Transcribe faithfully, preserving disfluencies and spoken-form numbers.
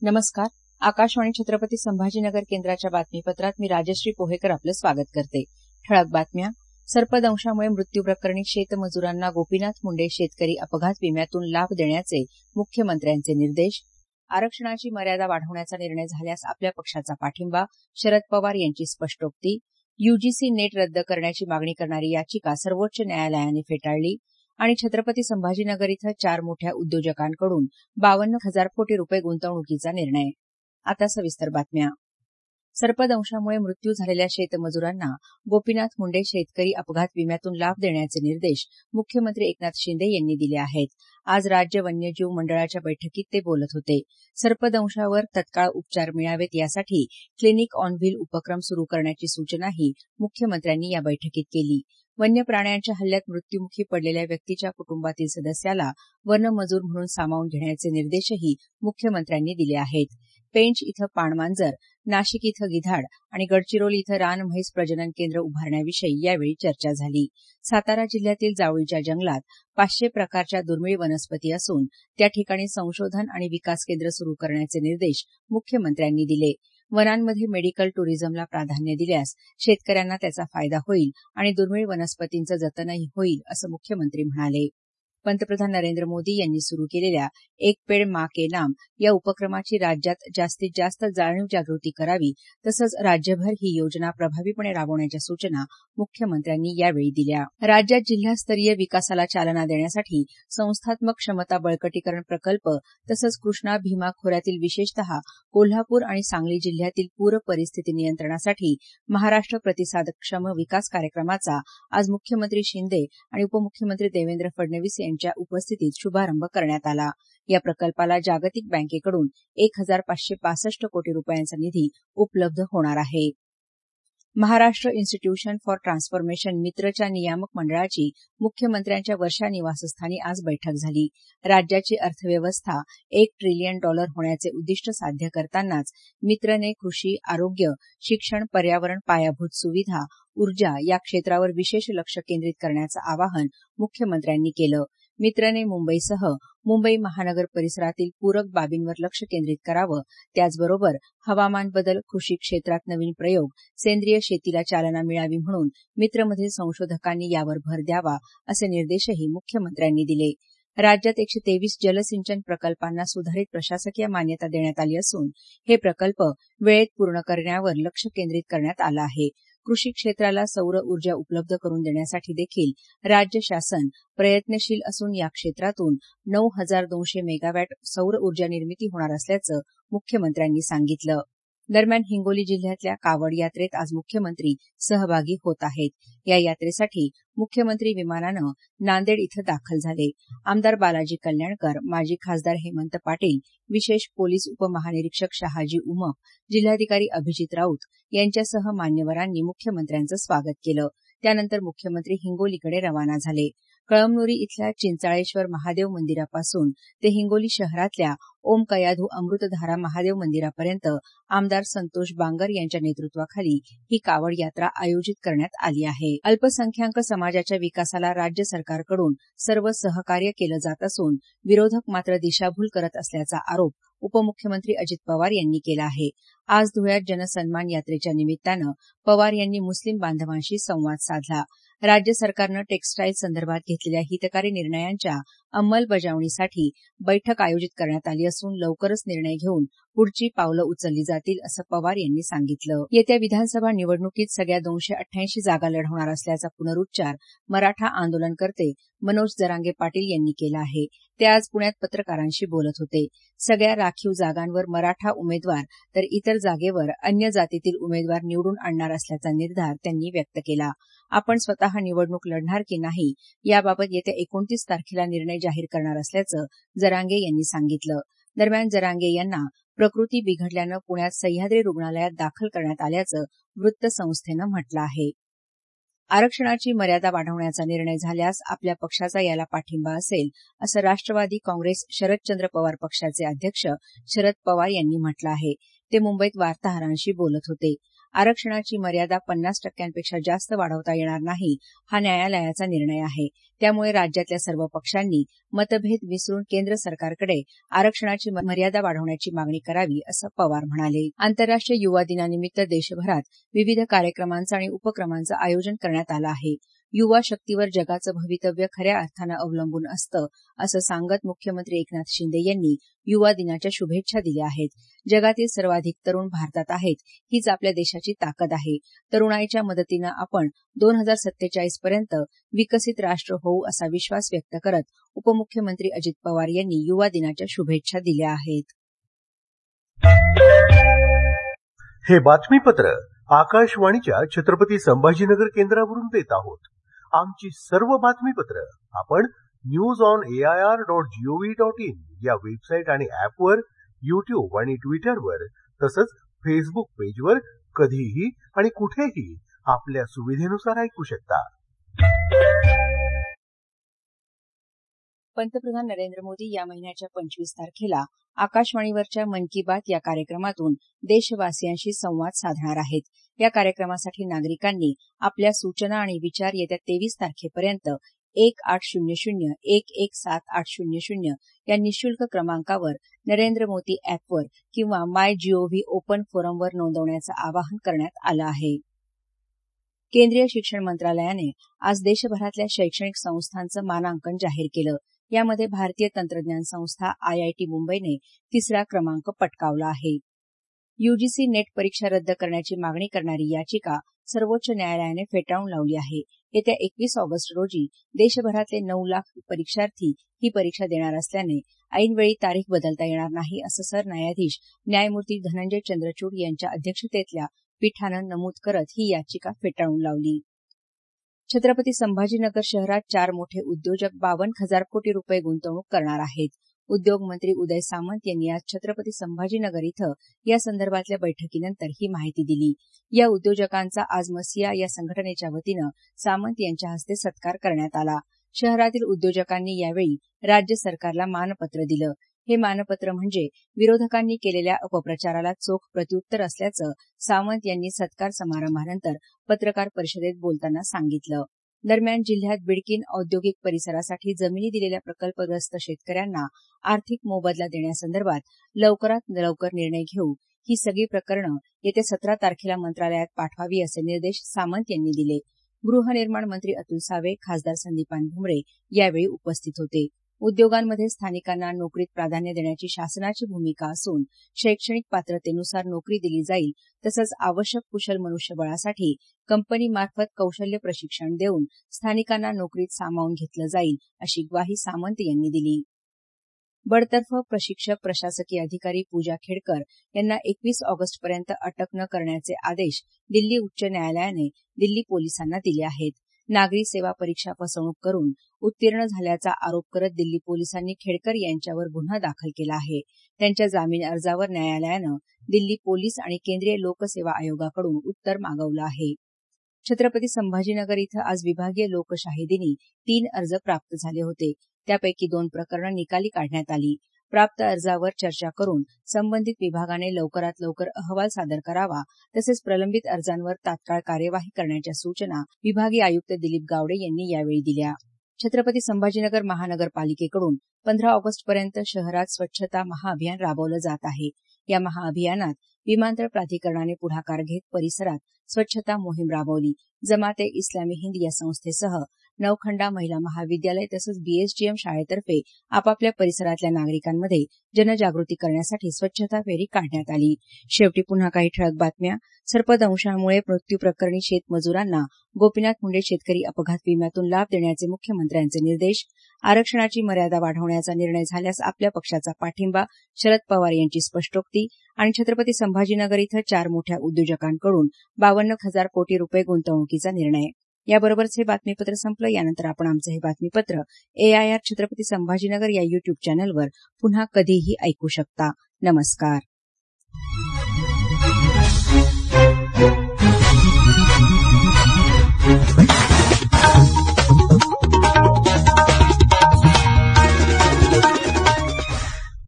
नमस्कार. आकाशवाणी छत्रपती संभाजीनगर केंद्राच्या बातमीपत्रात मी राजश्री पोहेकर आपलं स्वागत करते. ठळक बातम्या. सर्पदंशामुळे मृत्यू प्रकरणी शेतमजुरांना गोपीनाथ मुंडे शेतकरी अपघात विम्यातून लाभ देण्याचे मुख्यमंत्र्यांचे निर्देश. आरक्षणाची मर्यादा वाढवण्याचा निर्णय झाल्यास आपल्या पक्षाचा पाठिंबा. शरद पवार यांची स्पष्टोक्ती. यूजीसी नेट रद्द करण्याची मागणी करणारी याचिका सर्वोच्च न्यायालयाने फेटाळली. आणि छत्रपती संभाजीनगर इथं चार मोठ्या उद्योजकांकडून बावन्न हजार कोटी रुपये गुंतवणुकीचा निर्णय. आता सविस्तर बातम्या. सर्पदंशामुळे मृत्यू झालेल्या शेतमजुरांना गोपीनाथ मुंडे शेतकरी अपघात विम्यातून लाभ देण्याचे निर्देश मुख्यमंत्री एकनाथ शिंदे यांनी दिले आहेत. आज राज्य वन्यजीव मंडळाच्या बैठकीत ते बोलत होते. सर्पदंशावर तत्काळ उपचार मिळावेत यासाठी क्लिनिक ऑन व्हील उपक्रम सुरू करण्याची सूचनाही मुख्यमंत्र्यांनी या बैठकीत केली. वन्य प्राण्यांच्या हल्ल्यात मृत्यूमुखी पडलेल्या व्यक्तीच्या कुटुंबातील सदस्याला वनमजूर म्हणून सामावून घेण्याचे निर्देशही मुख्यमंत्र्यांनी दिले आहेत. पेंच इथं पाणमांजर, नाशिक इथं गिधाड आणि गडचिरोली इथं रान म्हैस प्रजनन केंद्र उभारण्याविषयी यावेळी चर्चा झाली. सातारा जिल्ह्यातील जावळीच्या जंगलात पाचशे प्रकारच्या दुर्मिळ वनस्पती असून त्या ठिकाणी संशोधन आणि विकास केंद्र सुरू करण्याचे निर्देश मुख्यमंत्र्यांनी दिले. वनांमध्ये मेडिकल टुरिझमला प्राधान्य दिल्यास शेतकऱ्यांना त्याचा फायदा होईल आणि दुर्मिळ वनस्पतींचं जतनही होईल असं मुख्यमंत्री म्हणाले. पंतप्रधान नरेंद्र मोदी यांनी सुरू केलेल्या एक पेड मा के नाम या उपक्रमाची राज्यात जास्तीत जास्त जाणीव जागृती करावी तसंच राज्यभर ही योजना प्रभावीपणे राबवण्याच्या सूचना मुख्यमंत्र्यांनी यावेळी दिल्या. राज्यात जिल्हास्तरीय विकासाला चालना देण्यासाठी संस्थात्मक क्षमता बळकटीकरण प्रकल्प तसंच कृष्णा भीमा खोऱ्यातील विशेषतः कोल्हापूर आणि सांगली जिल्ह्यातील पूर परिस्थिती नियंत्रणासाठी महाराष्ट्र प्रतिसादक्षम विकास कार्यक्रमाचा आज मुख्यमंत्री शिंदे आणि उपमुख्यमंत्री देवेंद्र फडणवीस यांच्या उपस्थितीत शुभारंभ करण्यात आला. या प्रकल्पाला जागतिक बँकेकडून एक हजार पाचशे पासष्ट कोटी रुपयांचा निधी उपलब्ध होणार आहे. महाराष्ट्र इन्स्टिट्यूशन फॉर ट्रान्सफॉर्मेशन मित्रच्या नियामक मंडळाची मुख्यमंत्र्यांच्या वर्षा निवासस्थानी आज बैठक झाली. राज्याची अर्थव्यवस्था एक ट्रिलियन डॉलर होण्याचे उद्दिष्ट साध्य करतानाच मित्रने कृषी, आरोग्य, शिक्षण, पर्यावरण, पायाभूत सुविधा, ऊर्जा या क्षेत्रावर विशेष लक्ष केंद्रित करण्याचं आवाहन मुख्यमंत्र्यांनी केलं. मित्रने मुंबईसह मुंबई महानगर परिसरातील पूरक बाबींवर लक्ष केंद्रित करावं. त्याचबरोबर हवामान बदल, कृषी क्षेत्रात नवीन प्रयोग, सेंद्रिय शेतीला चालना मिळावी म्हणून मित्रमधील संशोधकांनी यावर भर द्यावा असे निर्देशही मुख्यमंत्र्यांनी दिले. राज्यात एकशे तेवीस जलसिंचन प्रकल्पांना सुधारित प्रशासकीय मान्यता देण्यात आली असून हे प्रकल्प वेळेत पूर्ण करण्यावर लक्ष केंद्रित करण्यात आलं आहे. कृषी क्षेत्राला सौर ऊर्जा उपलब्ध करून देण्यासाठी देखील राज्य शासन प्रयत्नशील असून या क्षेत्रातून नऊ हजार दोनशे मेगावॅट सौर ऊर्जा निर्मिती होणार असल्याचं मुख्यमंत्र्यांनी सांगितलं. दरम्यान हिंगोली जिल्ह्यातल्या कावड यात्रेत आज मुख्यमंत्री सहभागी होत आहेत. या यात्रेसाठी मुख्यमंत्री विमानानं नांदेड इथं दाखल झाले. आमदार बालाजी कल्याणकर, माजी खासदार हेमंत पाटील, विशेष पोलीस उपमहानिरीक्षक शहाजी उमप, जिल्हाधिकारी अभिजित राऊत यांच्यासह मान्यवरांनी मुख्यमंत्र्यांचं स्वागत केलं. त्यानंतर मुख्यमंत्री हिंगोलीकडे रवाना झाले. कळमनुरी इथल्या चिंचाळेश्वर महादेव मंदिरापासून ते हिंगोली शहरातल्या ओम कयाधू अमृतधारा महादेव मंदिरापर्यंत आमदार संतोष बांगर यांच्या नेतृत्वाखाली ही कावड यात्रा आयोजित करण्यात आली आहे. अल्पसंख्याक समाजाच्या विकासाला राज्य सरकारकडून सर्व सहकार्य केलं जात असून विरोधक मात्र दिशाभूल करत असल्याचा आरोप उपमुख्यमंत्री अजित पवार यांनी केला आहे. आज धुळ्यात जनसन्मान यात्रेच्या निमित्तानं पवार यांनी मुस्लिम बांधवांशी संवाद साधला. राज्य सरकारनं टेक्स्टाईल संदर्भात घेतलेल्या हितकारी निर्णयांच्या अंमलबजावणीसाठी बैठक आयोजित करण्यात आली असून लवकरच निर्णय घेऊन पुढची पावलं उचलली जातील असं पवार यांनी सांगितलं. येत्या विधानसभा निवडणुकीत सगळ्या दोनशे अठ्ठ्याऐंशी जागा लढवणार असल्याचा पुनरुच्चार मराठा आंदोलनकर्ते मनोज जरांगे पाटील यांनी केला आहे. ते आज पुण्यात पत्रकारांशी बोलत होते. सगळ्या राखीव जागांवर मराठा उमेदवार तर इतर जागेवर अन्य जातीतील उमेदवार निवडून आणणार असल्याचा निर्धार त्यांनी व्यक्त केला. आपण स्वतः निवडणूक लढणार की नाही याबाबत येत्या एकोणतीस तारखेला निर्णय जाहीर करणार असल्याचं जरांगे यांनी सांगितलं. दरम्यान जरांगे यांना प्रकृती बिघडल्यानं पुण्यात सह्याद्री रुग्णालयात दाखल करण्यात आल्याचं वृत्तसंस्थेनं म्हटलं आहे. आरक्षणाची मर्यादा वाढवण्याचा निर्णय झाल्यास आपल्या पक्षाचा याला पाठिंबा असेल असं राष्ट्रवादी काँग्रेस शरदचंद्र पवार पक्षाचे अध्यक्ष शरद पवार यांनी म्हटलं आहे. ते मुंबईत वार्ताहरांशी बोलत होते. आरक्षणाची मर्यादा पन्नास टक्क्यांपेक्षा जास्त वाढवता येणार नाही हा न्यायालयाचा निर्णय आहे. त्यामुळे राज्यातल्या सर्व पक्षांनी मतभेद विसरून केंद्र सरकारकडे आरक्षणाची मर्यादा वाढवण्याची मागणी करावी, असं पवार म्हणाले. आंतरराष्ट्रीय युवा दिनानिमित्त देशभरात विविध कार्यक्रमांचं आणि उपक्रमांचं आयोजन करण्यात आलं आहे. युवा शक्तीवर जगाचं भवितव्य खऱ्या अर्थानं अवलंबून असतं, असं सांगत मुख्यमंत्री एकनाथ शिंदे यांनी युवा दिनाच्या शुभेच्छा दिल्या आहेत. जगातील सर्वाधिक तरुण भारतात आहेत, हीच आपल्या देशाची ताकद आहे. तरुणाईच्या मदतीनं आपण दोन हजार सत्तेचाळीस पर्यंत विकसित राष्ट्र होऊ, असा विश्वास व्यक्त करत उपमुख्यमंत्री अजित पवार यांनी युवा दिनाच्या शुभेच्छा दिल्या आहेत. हे बातमीपत्र आकाशवाणीच्या छत्रपती संभाजीनगर केंद्रावरून देत आहोत. आमची सर्व बातमीपत्र आपण news on AIR dot gov dot in या वेबसाईट आणि ऍपवर, युट्यूब आणि ट्विटरवर तसंच फेसबुक पेजवर कधीही आणि कुठेही आपल्या सुविधेनुसार ऐकू शकता. पंतप्रधान नरेंद्र मोदी या महिन्याच्या पंचवीस तारखेला आकाशवाणीवरच्या मन की बात या कार्यक्रमातून देशवासियांशी संवाद साधणार आहेत. या कार्यक्रमासाठी नागरिकांनी आपल्या सूचना आणि विचार येत्या तेवीस तारखेपर्यंत एक आठ शून्य शून्य एक एक सात आठ शून्य शून्य या निःशुल्क क्रमांकावर नरेंद्र मोदी अॅपवर किंवा माय जीओव्ही ओपन फोरमवर नोंदवण्याचं आवाहन करण्यात आलं आहे. केंद्रीय शिक्षण मंत्रालयाने आज देशभरातल्या शैक्षणिक संस्थांचं मानांकन जाहीर केलं. यामध्ये भारतीय तंत्रज्ञान संस्था आयआयटी मुंबईने तिसरा क्रमांक पटकावला आहे. यूजीसी नेट परीक्षा रद्द करण्याची मागणी करणारी याचिका सर्वोच्च न्यायालयाने फेटाळून लावली आहे. येत्या एकवीस ऑगस्ट रोजी देशभरातले नऊ लाख परीक्षार्थी ही परीक्षा देणार असल्याने ऐनवेळी तारीख बदलता येणार नाही, असं सरन्यायाधीश न्यायमूर्ती धनंजय चंद्रचूड यांच्या अध्यक्षतेतल्या पीठानं नमूद करत ही याचिका फेटाळून लावली. छत्रपती संभाजीनगर शहरात चार मोठे उद्योजक बावन्न हजार कोटी रुपये गुंतवणूक करणार आहेत. उद्योगमंत्री उदय सामंत यांनी आज छत्रपती संभाजीनगर इथं या संदर्भातल्या बैठकीनंतर ही माहिती दिली. या उद्योजकांचा आज मसिया या संघटनेच्या वतीनं सामंत यांच्या हस्ते सत्कार करण्यात आला. शहरातील उद्योजकांनी यावेळी राज्य सरकारला मानपत्र दिलं. हे मानपत्र म्हणजे विरोधकांनी केलेल्या अपप्रचाराला चोख प्रत्युत्तर असल्याचं सामंत यांनी सत्कार समारंभानंतर पत्रकार परिषदेत बोलताना सांगितलं. दरम्यान जिल्ह्यात बिडकीन औद्योगिक परिसरासाठी जमिनी दिलेल्या प्रकल्पग्रस्त शेतकऱ्यांना आर्थिक मोबदला देण्यासंदर्भात लवकरात लवकर निर्णय घेऊ. ही सगळी प्रकरणं येत्या सतरा तारखेला मंत्रालयात पाठवावी असे निर्देश सामंत यांनी दिले. गृहनिर्माण मंत्री अतुल सावे, खासदार संदीपान भुमरे यावेळी उपस्थित होते. उद्योगांमध्ये स्थानिकांना नोकरीत प्राधान्य देण्याची शासनाची भूमिका असून शैक्षणिक पात्रतेनुसार नोकरी दिली जाईल, तसंच आवश्यक कुशल मनुष्यबळासाठी कंपनीमार्फत कौशल्य प्रशिक्षण देऊन स्थानिकांना नोकरीत सामावून घेतलं जाईल, अशी ग्वाही सामंत यांनी दिली. बडतर्फ प्रशिक्षक प्रशासकीय अधिकारी पूजा खेडकर यांना एकवीस ऑगस्टपर्यंत अटक न करण्याचे आदेश दिल्ली उच्च न्यायालयाने दिल्ली पोलिसांना दिले आहेत. नागरी सेवा परीक्षा फसवणूक करून उत्तीर्ण झाल्याचा आरोप करत दिल्ली पोलिसांनी खेडकर यांच्यावर गुन्हा दाखल केला आहे. त्यांच्या जामीन अर्जावर न्यायालयानं दिल्ली पोलीस आणि केंद्रीय लोकसेवा आयोगाकडून उत्तर मागवलं आहे. छत्रपती संभाजीनगर इथं आज विभागीय लोकशाही दिनी तीन अर्ज प्राप्त झाले होते. त्यापैकी दोन प्रकरणं निकाली काढण्यात आली. प्राप्त अर्जावर चर्चा करून संबंधित विभागाने लवकरात लवकर अहवाल सादर करावा, तसेच प्रलंबित अर्जांवर तात्काळ कार्यवाही करण्याच्या सूचना विभागीय आयुक्त दिलीप गावडे यांनी यावेळी दिल्या. छत्रपती संभाजीनगर महानगरपालिकेकडून पंधरा ऑगस्टपर्यंत शहरात स्वच्छता महाअभियान राबवलं जात आहे. या महाअभियानात विमानतळ प्राधिकरणाने पुढाकार घेत परिसरात स्वच्छता मोहीम राबवली. जमाते इस्लामी हिंद या संस्थेसह नवखंडा महिला महाविद्यालय तसंच बीएसजीएम शाळेतर्फे आपापल्या परिसरातल्या नागरिकांमध्ये जनजागृती करण्यासाठी स्वच्छता फेरी काढण्यात आली. शेवटी पुन्हा काही ठळक बातम्या. सर्पदंशामुळे मृत्यू प्रकरणी शेतमजुरांना गोपीनाथ मुंडे शेतकरी अपघात विम्यातून लाभ देण्याचे मुख्यमंत्र्यांचे निर्देश. आरक्षणाची मर्यादा वाढवण्याचा निर्णय झाल्यास आपल्या पक्षाचा पाठिंबा, शरद पवार यांची स्पष्टोक्ती. आणि छत्रपती संभाजीनगर इथं चार मोठ्या उद्योजकांकडून बावन्न हजार कोटी रुपये गुंतवणुकीचा निर्णय. याबरोबरच हे बातमीपत्र संपलं. यानंतर आपण आमचं हे बातमीपत्र एआयआर छत्रपती संभाजीनगर या युट्यूब चॅनलवर पुन्हा कधीही ऐकू शकता. नमस्कार.